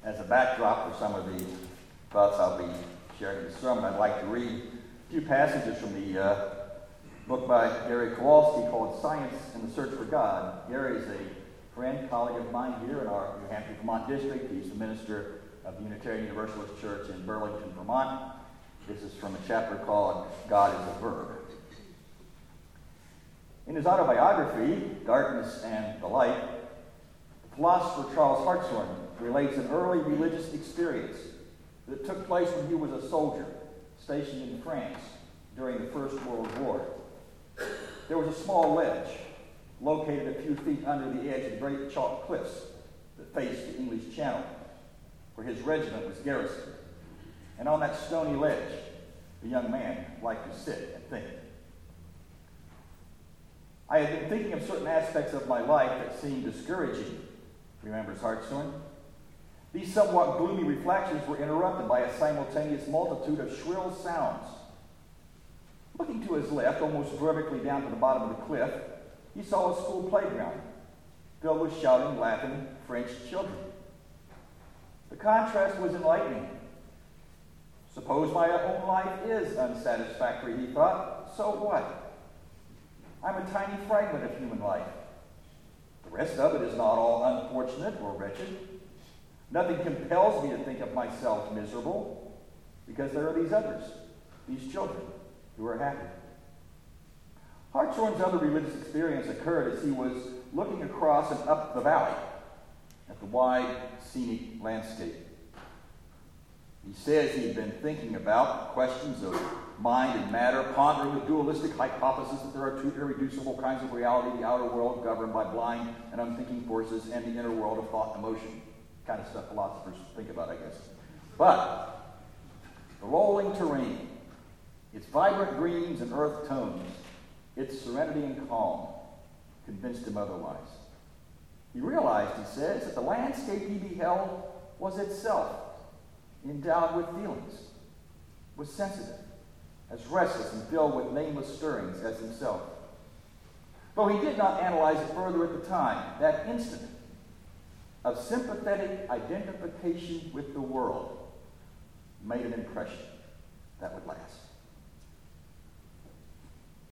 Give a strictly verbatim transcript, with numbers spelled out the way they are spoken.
as a backdrop for some of the thoughts I'll be sharing in the sermon, I'd like to read a few passages from the uh, book by Gary Kowalski called Science and the Search for God. Gary is a friend, colleague of mine here in our New Hampshire, Vermont district. He's the minister of the Unitarian Universalist Church in Burlington, Vermont. This is from a chapter called God is a Verb. In his autobiography, Darkness and the Light, the philosopher Charles Hartshorne relates an early religious experience that took place when he was a soldier stationed in France during the First World War. There was a small ledge located a few feet under the edge of the great chalk cliffs that faced the English Channel, where his regiment was garrisoned. And on that stony ledge, the young man liked to sit and think. I had been thinking of certain aspects of my life that seemed discouraging, remembers Hartshorne. These somewhat gloomy reflections were interrupted by a simultaneous multitude of shrill sounds. Looking to his left, almost vertically down to the bottom of the cliff, he saw a school playground filled with shouting, laughing French children. The contrast was enlightening. Suppose my own life is unsatisfactory, he thought. So what? I'm a tiny fragment of human life. The rest of it is not all unfortunate or wretched. Nothing compels me to think of myself miserable, because there are these others, these children, who are happy. Hartshorne's other religious experience occurred as he was looking across and up the valley at the wide, scenic landscape. He says he'd been thinking about questions of mind and matter, pondering the dualistic hypothesis that there are two irreducible kinds of reality, the outer world governed by blind and unthinking forces, and the inner world of thought and emotion. Kind of stuff philosophers think about, I guess. But the rolling terrain, its vibrant greens and earth tones, its serenity and calm, convinced him otherwise. He realized, he says, that the landscape he beheld was itself endowed with feelings, was sensitive, as restless and filled with nameless stirrings as himself. Though he did not analyze it further at the time, that instant of sympathetic identification with the world made an impression that would last.